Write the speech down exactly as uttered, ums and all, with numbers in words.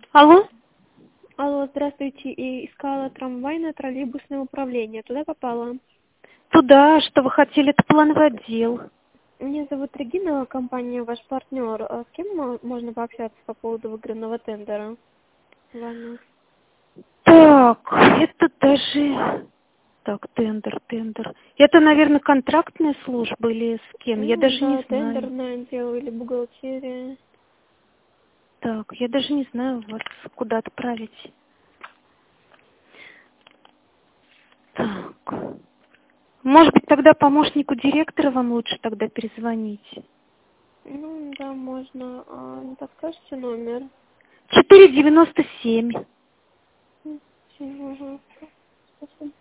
Алло? Алло, здравствуйте. И искала трамвайное троллейбусное управление. Туда попала. Туда, что вы хотели, это плановый отдел. Меня зовут Регина, компания ваш партнер. А с кем мо- можно пообщаться по поводу выигранного тендера? Ладно. Так, это даже... Так, тендер, тендер. Это, наверное, контрактная служба или с кем? Я Ну даже не да, знаю. тендерное отдел или бухгалтерия. Так, я даже не знаю вас куда отправить. Так. Может быть, тогда помощнику директора вам лучше тогда перезвонить? Ну да, можно. А, не подскажете номер? четыре девяносто семь. М, ага, спасибо.